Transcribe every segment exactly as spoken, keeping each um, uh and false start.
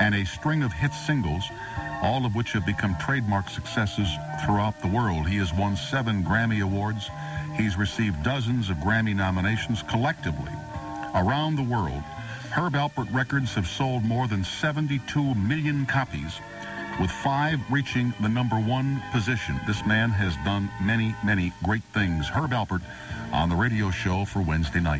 and a string of hit singles, all of which have become trademark successes throughout the world. He has won seven Grammy Awards. He's received dozens of Grammy nominations collectively. Around the world, Herb Alpert records have sold more than seventy-two million copies, with five reaching the number one position. This man has done many, many great things. Herb Alpert on the radio show for Wednesday night.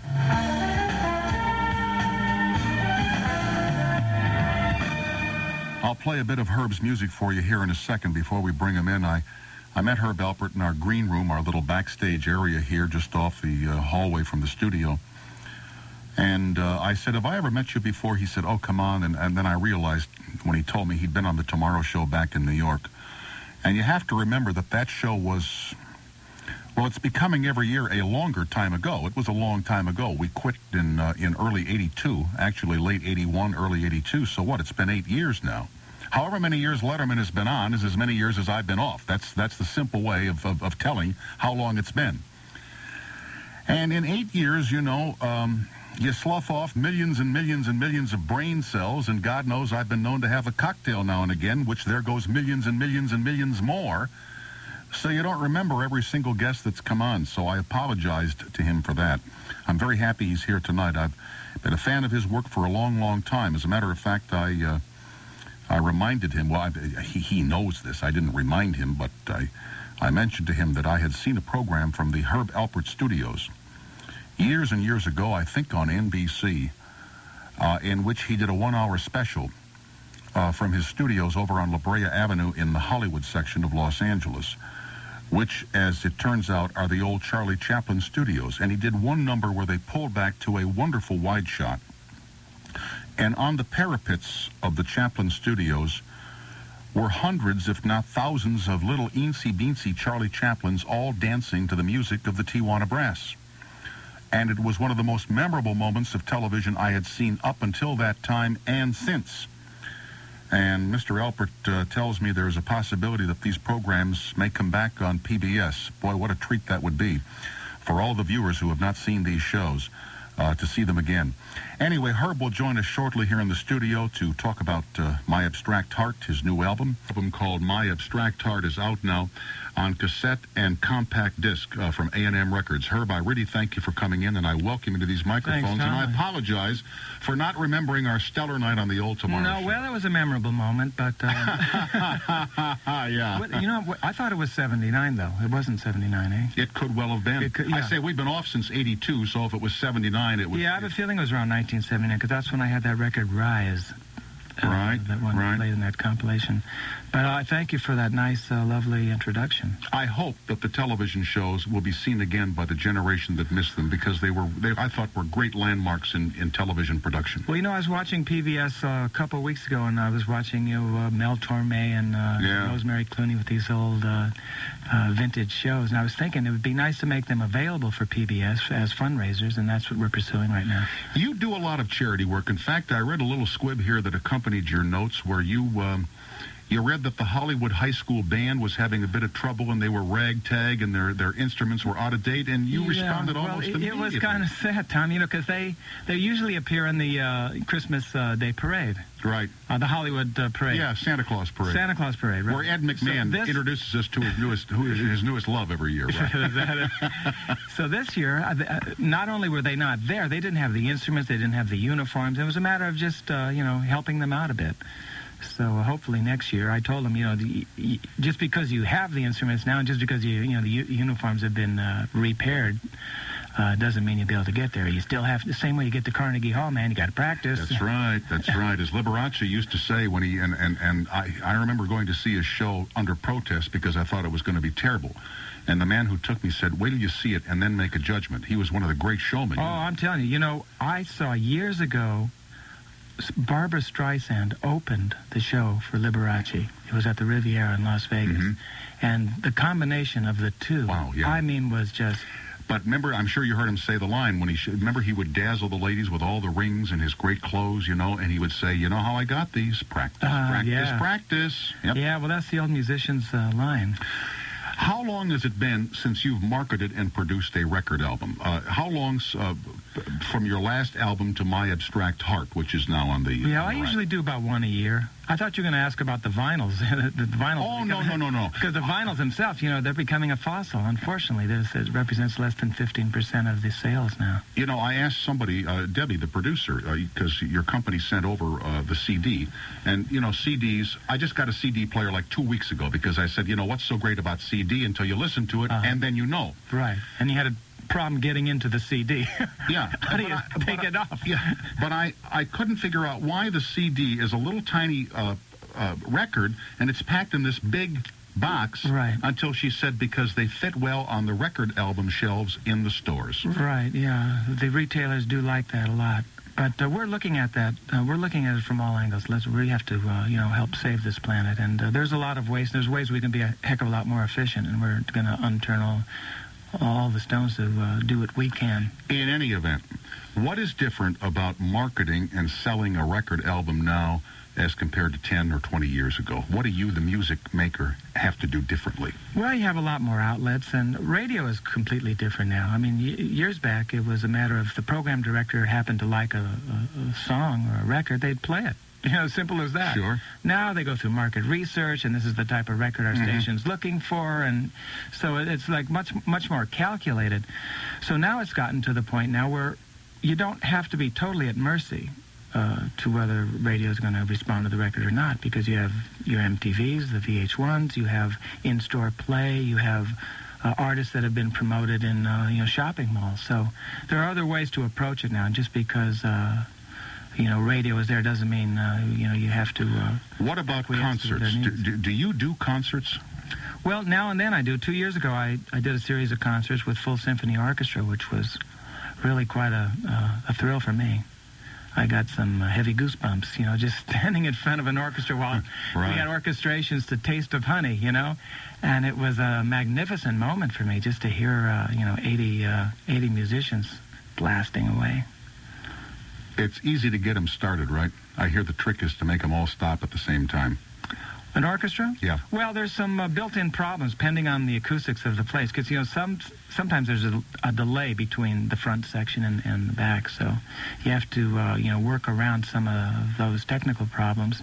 I'll play a bit of Herb's music for you here in a second before we bring him in. I, I met Herb Alpert in our green room, our little backstage area here just off the uh, hallway from the studio. And uh, I said, have I ever met you before? He said, oh, come on. And, and then I realized when he told me he'd been on the Tomorrow Show back in New York. And you have to remember that that show was, well, it's becoming every year a longer time ago. It was a long time ago. We quit in uh, in early eighty-two, actually late eighty-one, early eighty-two. So what? It's been eight years now. However many years Letterman has been on is as many years as I've been off. That's that's the simple way of, of, of telling how long it's been. And in eight years, you know, um, you slough off millions and millions and millions of brain cells, and God knows I've been known to have a cocktail now and again, which there goes millions and millions and millions more. So you don't remember every single guest that's come on, so I apologized to him for that. I'm very happy he's here tonight. I've been a fan of his work for a long, long time. As a matter of fact, I uh, I reminded him, well, I, he, he knows this. I didn't remind him, but I, I mentioned to him that I had seen a program from the Herb Alpert Studios years and years ago, I think on N B C, uh, in which he did a one-hour special uh, from his studios over on La Brea Avenue in the Hollywood section of Los Angeles, which, as it turns out, are the old Charlie Chaplin studios. And he did one number where they pulled back to a wonderful wide shot. And on the parapets of the Chaplin studios were hundreds, if not thousands, of little eensy-beensy Charlie Chaplins all dancing to the music of the Tijuana Brass. And it was one of the most memorable moments of television I had seen up until that time and since. And Mister Alpert uh, tells me there's a possibility that these programs may come back on P B S. Boy, what a treat that would be for all the viewers who have not seen these shows uh, to see them again. Anyway, Herb will join us shortly here in the studio to talk about uh, My Abstract Heart, his new album. album called My Abstract Heart is out now on cassette and compact disc uh, from A and M Records. Herb, I really thank you for coming in, and I welcome you to these microphones. Thanks, and I apologize for not remembering our stellar night on the old Tomorrow No, Show. well, it was a memorable moment, but... Uh, yeah. But, you know, I thought it was seventy-nine, though. It wasn't seventy-nine, eh? It could well have been. It could, yeah. I say we've been off since eighty-two, so if it was seventy-nine, it would... Yeah, I have a feeling it was around nineteen seventy-nine, because that's when I had that record, Rise. Uh, right, that one right. played in that compilation. But I uh, thank you for that nice, uh, lovely introduction. I hope that the television shows will be seen again by the generation that missed them, because they were, they, I thought, were great landmarks in, in television production. Well, you know, I was watching P B S uh, a couple of weeks ago, and I was watching you know, uh, Mel Torme and uh, yeah. Rosemary Clooney with these old uh, uh, vintage shows, and I was thinking it would be nice to make them available for P B S as fundraisers, and that's what we're pursuing right now. You do a lot of charity work. In fact, I read a little squib here that accompanied your notes where you... Um, You read that the Hollywood High School Band was having a bit of trouble, and they were ragtag, and their their instruments were out of date, and you yeah, responded well, almost it, immediately. It was kind of sad, Tom, you know, because they, they usually appear in the uh, Christmas uh, Day Parade. Right. Uh, the Hollywood uh, Parade. Yeah, Santa Claus Parade. Santa Claus Parade, right. Where Ed McMahon so this, introduces us to his newest who is his newest love every year, right? Is that it? So this year, uh, not only were they not there, they didn't have the instruments, they didn't have the uniforms. It was a matter of just, uh, you know, helping them out a bit. So uh, hopefully next year, I told them, you know, the, y- just because you have the instruments now, and just because you, you know, the u- uniforms have been uh, repaired, uh, doesn't mean you'll be able to get there. You still have the same way you get to Carnegie Hall, man. You got to practice. That's right. That's right. As Liberace used to say when he and and and I I remember going to see his show under protest because I thought it was going to be terrible. And the man who took me said, wait till you see it and then make a judgment. He was one of the great showmen. Oh, I'm telling you, you know, I saw years ago Barbra Streisand opened the show for Liberace. It was at the Riviera in Las Vegas. Mm-hmm. And the combination of the two, wow, yeah. I mean, was just... But remember, I'm sure you heard him say the line when he... Sh- remember, he would dazzle the ladies with all the rings and his great clothes, you know, and he would say, you know how I got these? Practice, uh, practice, yeah. practice. Yep. Yeah, well, that's the old musician's uh, line. How long has it been since you've marketed and produced a record album? Uh, how long uh, from your last album to My Abstract Heart, which is now on the... Yeah, on I the usually rack? do about one a year. I thought you were going to ask about the vinyls. the, the vinyls. Oh, no, no, no, no. Because the vinyls themselves, you know, they're becoming a fossil, unfortunately. There's, it represents less than fifteen percent of the sales now. You know, I asked somebody, uh, Debbie, the producer, because uh, your company sent over uh, the C D, and, you know, C Ds, I just got a C D player like two weeks ago because I said, you know, what's so great about C D until you listen to it, uh-huh. and then you know. Right. And you had a problem getting into the C D. Yeah. How do you I, take it I, off? Yeah, but I, I couldn't figure out why the C D is a little tiny uh, uh, record, and it's packed in this big box right. until she said because they fit well on the record album shelves in the stores. Right, yeah. The retailers do like that a lot. But uh, we're looking at that. Uh, we're looking at it from all angles. Let's, we have to, uh, you know, help save this planet. And uh, there's a lot of ways. There's ways we can be a heck of a lot more efficient, and we're going to unturn all, all the stones to uh, do what we can. In any event, what is different about marketing and selling a record album now as compared to ten or twenty years ago? What do you, the music maker, have to do differently? Well, you have a lot more outlets, and radio is completely different now. I mean, y- years back, it was a matter of the program director happened to like a, a, a song or a record, they'd play it. You know, simple as that. Sure. Now they go through market research, and this is the type of record our mm-hmm. station's looking for, and so it's like much, much more calculated. So now it's gotten to the point now where you don't have to be totally at mercy Uh, to whether radio is going to respond to the record or not, because you have your M T Vs, the V H ones, you have in-store play, you have uh, artists that have been promoted in uh, you know shopping malls. So there are other ways to approach it now. And just because uh, you know radio is there doesn't mean uh, you know you have to. Uh, what about concerts? Do, do, do you do concerts? Well, now and then I do. Two years ago, I, I did a series of concerts with full symphony orchestra, which was really quite a uh, a thrill for me. I got some uh, heavy goosebumps, you know, just standing in front of an orchestra while right. we had orchestrations to Taste of Honey, you know, and it was a magnificent moment for me just to hear, uh, you know, eighty, uh, eighty musicians blasting away. It's easy to get them started, right? I hear the trick is to make them all stop at the same time. An orchestra? Yeah. Well, there's some uh, built-in problems depending on the acoustics of the place, because, you know, some sometimes there's a, a delay between the front section and, and the back, so you have to, uh, you know, work around some of those technical problems.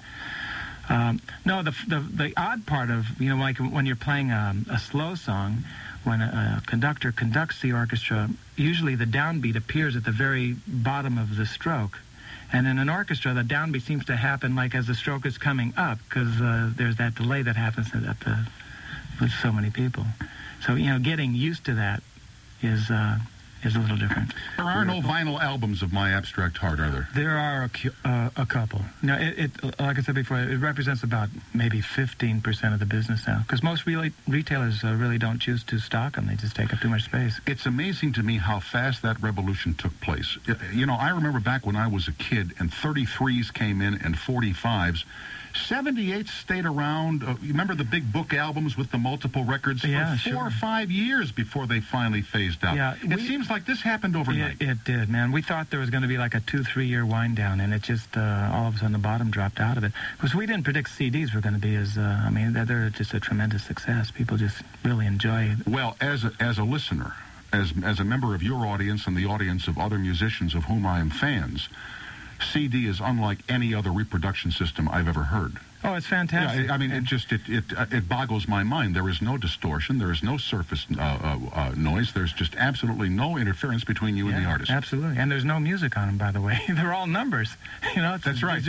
Um, no, the, the the odd part of, you know, like when you're playing a, a slow song, when a, a conductor conducts the orchestra, usually the downbeat appears at the very bottom of the stroke. And in an orchestra, the downbeat seems to happen like as the stroke is coming up, because uh, there's that delay that happens at the, with so many people. So, you know, getting used to that is uh, is a little different. There are no vinyl albums of My Abstract Heart, are there? There are a, cu- uh, a couple. Now, it, it, like I said before, it represents about maybe fifteen percent of the business now, because most really, retailers uh, really don't choose to stock them. They just take up too much space. It's amazing to me how fast that revolution took place. You know, I remember back when I was a kid, and thirty-threes came in and forty-fives. seventy-eights stayed around. Uh, you remember the big book albums with the multiple records? Yeah, for four sure. or five years before they finally phased out. Yeah, it we, seems like this happened overnight. It, it did, man. We thought there was going to be like a two, three-year wind down, and it just uh, all of a sudden the bottom dropped out of it. Because we didn't predict C Ds were going to be as, uh, I mean, they're, they're just a tremendous success. People just really enjoy it. Well, as a, as a listener, as as a member of your audience and the audience of other musicians of whom I am fans, C D is unlike any other reproduction system I've ever heard. Oh, it's fantastic. Yeah, I mean, it just it it uh, it boggles my mind. There is no distortion. There is no surface uh, uh, uh, noise. There's just absolutely no interference between you yeah, and the artist. Absolutely, and there's no music on them, by the way. They're all numbers. You know, it's that's right.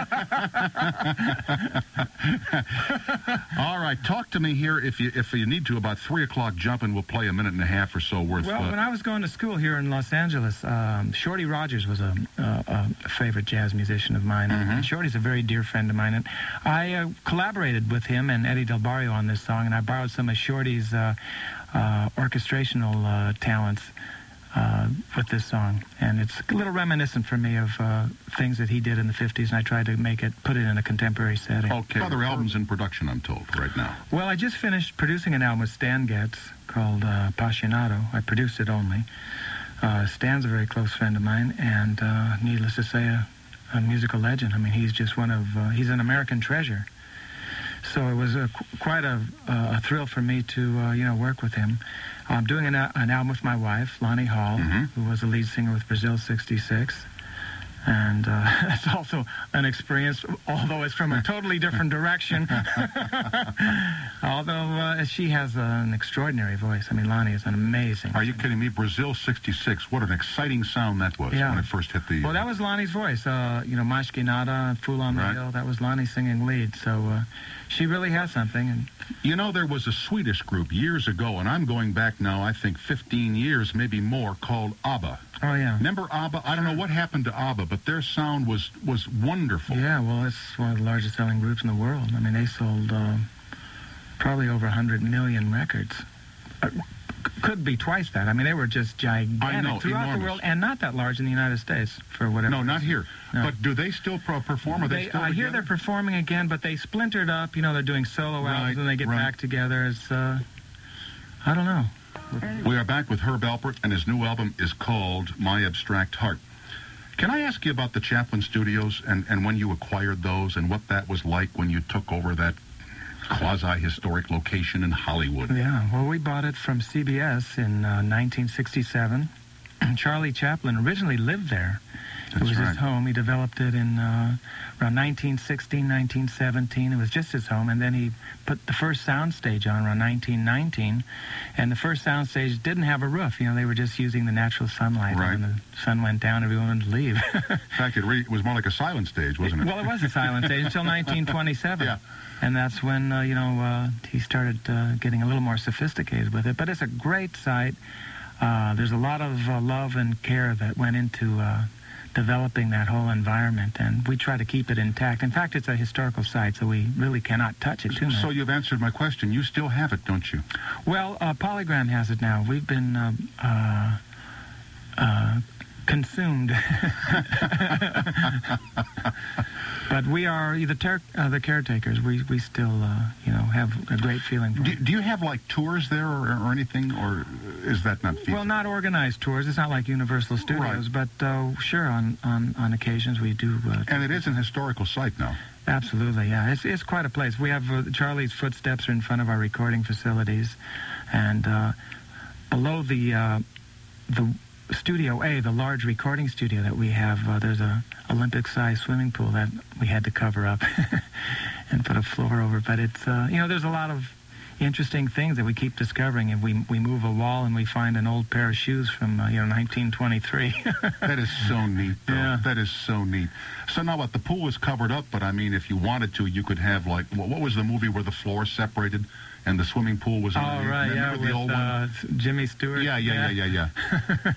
All right, talk to me here if you if you need to about three o'clock jump, and we'll play a minute and a half or so worth. Well, uh, when I was going to school here in Los Angeles, um, Shorty Rogers was a, a, a favorite jazz musician of mine. Mm-hmm. And Shorty's a very dear friend of mine, and I uh, collaborated with him and Eddie Del Barrio on this song, and I borrowed some of Shorty's uh, uh, orchestrational uh, talents uh, with this song. And it's a little reminiscent for me of uh, things that he did in the fifties, and I tried to make it, put it in a contemporary setting. Okay. Other albums in production, I'm told, right now. Well, I just finished producing an album with Stan Getz called uh, Appassionato. I produced it only. Uh, Stan's a very close friend of mine, and uh, needless to say, a, a musical legend. I mean, he's just one of, uh, he's an American treasure. so it was a, quite a, a thrill for me to, uh, you know, work with him. I'm doing an, an album with my wife, Lonnie Hall, Mm-hmm. who was the lead singer with Brazil sixty-six. And uh, it's also an experience, although it's from a totally different direction. Although uh, she has uh, an extraordinary voice. I mean, Lonnie is an amazing. Are you kidding me? Brazil sixty-six. What an exciting sound that was Yeah. when it first hit the... Well, that was Lonnie's voice. Uh, you know, Mais Que Nada, Fool on the Right. Hill, that was Lonnie singing lead. So uh, she really has something. And You know, there was a Swedish group years ago, and I'm going back now, I think fifteen years, maybe more, called ABBA. Oh, yeah. Remember ABBA? I don't know what happened to ABBA, but their sound was, was wonderful. Yeah, well, it's one of the largest selling groups in the world. I mean, they sold uh, probably over one hundred million records. Uh, c- could be twice that. I mean, they were just gigantic I know, throughout enormous. the world, and not that large in the United States, for whatever. No, not here. No. But do they still pro- perform? Are they, They, still I hear together? they're performing again, but they splintered up. You know, they're doing solo Right, albums, and they get right. back together. It's, uh, I don't know. We are back with Herb Alpert, and his new album is called My Abstract Heart. Can I ask you about the Chaplin Studios and, and when you acquired those and what that was like when you took over that quasi-historic location in Hollywood? Yeah, well, we bought it from C B S in uh, nineteen sixty-seven. Charlie Chaplin originally lived there. That's it was right. his home. He developed it in uh, around nineteen sixteen, nineteen seventeen. It was just his home, and then he put the first soundstage on around nineteen nineteen. And the first soundstage didn't have a roof. You know, they were just using the natural sunlight. Right. And when the sun went down, everyone would leave. In fact, it, re- it was more like a silent stage, wasn't it? Well, it was a silent stage until nineteen twenty-seven. Yeah. And that's when, uh, you know, uh, he started uh, getting a little more sophisticated with it. But it's a great site. Uh, there's a lot of uh, love and care that went into uh, developing that whole environment, and we try to keep it intact. In fact, it's a historical site, so we really cannot touch it too much. So you've answered my question. You still have it, don't you? Well, uh, Polygram has it now. We've been uh, uh, uh, consumed. But we are the, ter- uh, the caretakers. We we still, uh, you know, have a great feeling for Do, it. do you have, like, tours there or, or anything, or is that not feasible? Well, not organized tours. It's not like Universal Studios, but uh, sure, on, on, on occasions we do. Uh, And it is an historical site now. Absolutely, yeah. It's it's quite a place. We have uh, Charlie's footsteps are in front of our recording facilities, and uh, below the uh, the Studio A, the large recording studio that we have, uh, there's a Olympic-sized swimming pool that we had to cover up and put a floor over. But it's uh, you know, there's a lot of interesting things that we keep discovering, and we we move a wall and we find an old pair of shoes from uh, you know nineteen twenty-three. That is so neat, though. Yeah. That is so neat. So now what, the pool was covered up, but I mean, if you wanted to, you could have, like, what, what was the movie where the floor separated and the swimming pool was Oh, underneath? right, yeah, Remember with the old one? uh, Jimmy Stewart. Yeah, yeah, yeah, yeah, yeah.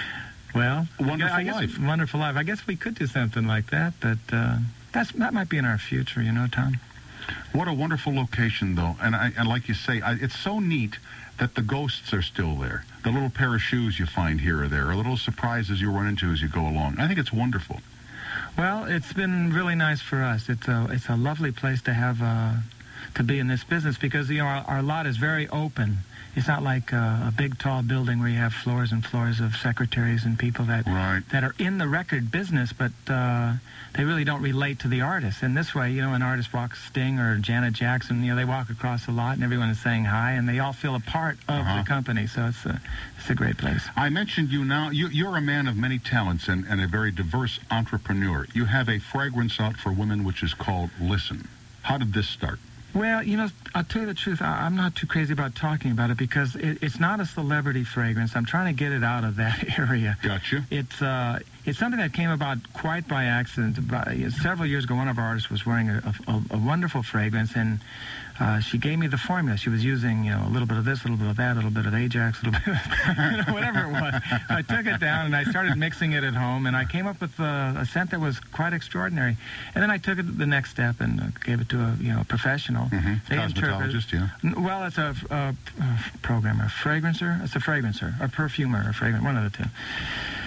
Well, Wonderful I guess, life. Wonderful life. I guess we could do something like that, but uh, that's that might be in our future, you know, Tom. What a wonderful location, though. And, I, and like you say, I, it's so neat that the ghosts are still there. The little pair of shoes you find here or there, or little surprises you run into as you go along. I think it's wonderful. Well, it's been really nice for us. It's a it's a lovely place to have uh, to be in this business because you know our, our lot is very open. It's not like uh, a big tall building where you have floors and floors of secretaries and people that Right. that are in the record business, but uh, they really don't relate to the artist. And this way, you know, an artist walks Sting or Janet Jackson, you know, they walk across the lot and everyone is saying hi, and they all feel a part of Uh-huh. the company. So it's a it's a great place. I mentioned you now. You, you're a man of many talents and, and a very diverse entrepreneur. You have a fragrance out for women which is called Listen. How did this start? Well, you know, I'll tell you the truth. I, I'm not too crazy about talking about it because it, it's not a celebrity fragrance. I'm trying to get it out of that area. Gotcha. It's uh, it's something that came about quite by accident. About, uh, several years ago, one of our artists was wearing a, a, a wonderful fragrance, and uh, she gave me the formula. She was using, you know, a little bit of this, a little bit of that, a little bit of Ajax, a little bit of you know, whatever it was. I took it down, and I started mixing it at home, and I came up with uh, a scent that was quite extraordinary. And then I took it the next step and uh, gave it to a, you know, a professional. Mm-hmm. They interpret- Cosmetologist, yeah. N- Well, it's a, a, a programmer, fragrancer. It's a fragrancer, a perfumer, a fragrant, one of the two.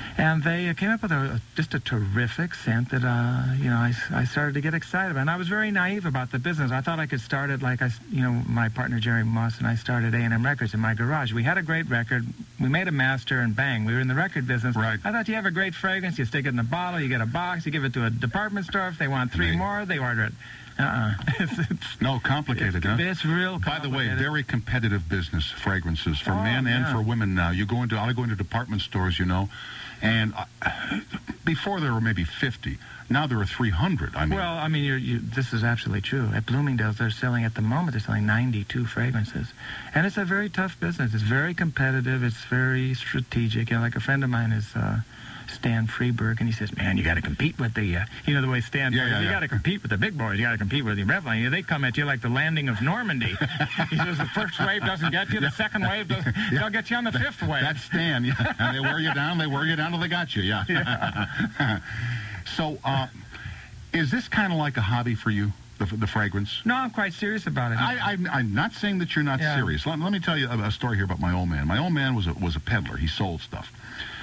And they uh, came up with a, just a terrific scent that, uh, you know, I, I started to get excited about. And I was very naive about the business. I thought I could start it like, I, you know, my partner Jerry Moss and I started A and M Records in my garage. We had a great record. We made a master, and bang, we were in the record business. Right. I thought you have a great fragrance, you stick it in a bottle, you get a box, you give it to a department store. If they want three They- more, they order it. Uh-uh. it's, it's, No, complicated, it's, huh? it's real By the way, complicated. very competitive business, fragrances, for Oh, men and yeah. for women now. You go into, I go into department stores, you know, and uh, before there were maybe fifty. Now there are three hundred. I mean, Well, I mean, you're, you, this is absolutely true. At Bloomingdale's, they're selling, at the moment, they're selling ninety-two fragrances. And it's a very tough business. It's very competitive. It's very strategic. You know, like a friend of mine is uh, Stan Freeberg, and he says, man, you got to compete with the, uh, you know, the way Stan Yeah, says, yeah, you yeah. got to compete with the big boys. You got to compete with the Revlon. You know, they come at you like the landing of Normandy. He says the first wave doesn't get you, the second wave doesn't, they'll get you on the fifth wave. that's Stan. Yeah. And they wear you down. They wear you down till they got you. Yeah. Yeah. So, uh, is this kind of like a hobby for you, the, the fragrance? No, I'm quite serious about it. I, I, I'm not saying that you're not Yeah. serious. Let, let me tell you a, a story here about my old man. My old man was a, was a peddler. He sold stuff.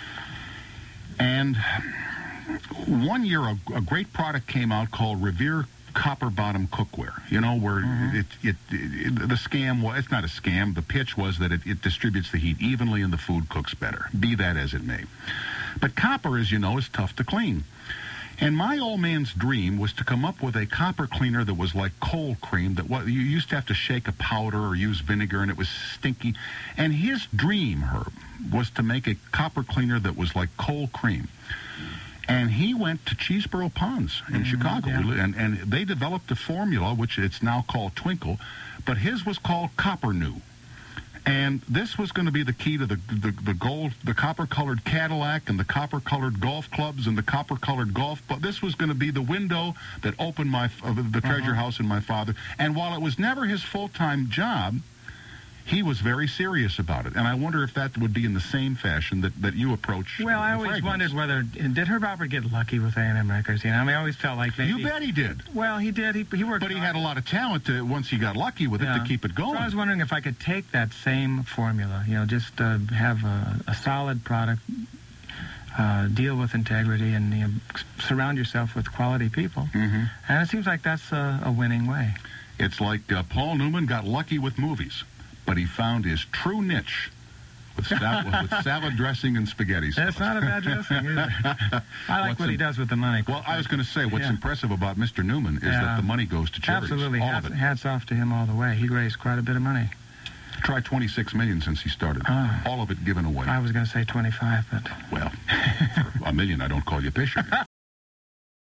And one year, a, a great product came out called Revere Copper Bottom Cookware. You know, where Mm-hmm. it, it, it, the scam was, it's not a scam. The pitch was that it, it distributes the heat evenly and the food cooks better, be that as it may. But copper, as you know, is tough to clean. And my old man's dream was to come up with a copper cleaner that was like cold cream, that what you used to have to shake a powder or use vinegar, and it was stinky. And his dream, Herb, was to make a copper cleaner that was like cold cream. And he went to Cheeseboro Ponds in Chicago, yeah. and, and they developed a formula, which it's now called Twinkle, but his was called Copper New. And this was going to be the key to the, the, the gold, the copper-colored Cadillac and the copper-colored golf clubs and the copper-colored golf. But this was going to be the window that opened my uh, the treasure house in my father. And while it was never his full-time job, he was very serious about it. And I wonder if that would be in the same fashion that, that you approach. Well, I the always fragrance. wondered whether, did Herb Alpert get lucky with A and M Records? You know, I mean, I always felt like maybe... You bet he did. Well, he did. He, he worked But he hard. had a lot of talent to, once he got lucky with it Yeah. to keep it going. So I was wondering if I could take that same formula, you know, just uh, have a, a solid product, uh, deal with integrity, and you know, surround yourself with quality people. Mm-hmm. And it seems like that's a, a winning way. It's like uh, Paul Newman got lucky with movies, but he found his true niche with, sal- with salad dressing and spaghetti sauce. That's not a bad dressing either. I like What's what he in- does with the money. Well, I was going to say, what's Yeah. impressive about Mister Newman is Yeah. that the money goes to charities. Absolutely. All Hats, of it. hats off to him all the way. He raised quite a bit of money. Tried twenty-six million dollars since he started. Ah. All of it given away. I was going to say twenty-five, but... Well, for a million, I don't call you Fisher.